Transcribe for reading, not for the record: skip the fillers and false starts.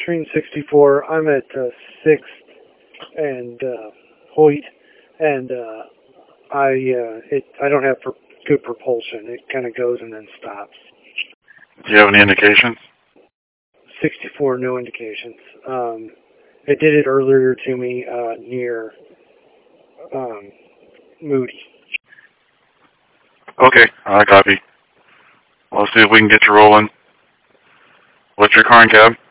Citrine 64. I'm at 6th and Hoyt, and I don't have good propulsion. It kind of goes and then stops. Do you have any indications? 64, no indications. It did it earlier to me near Moody. Okay, I copy. We'll see if we can get you rolling. What's your car and cab?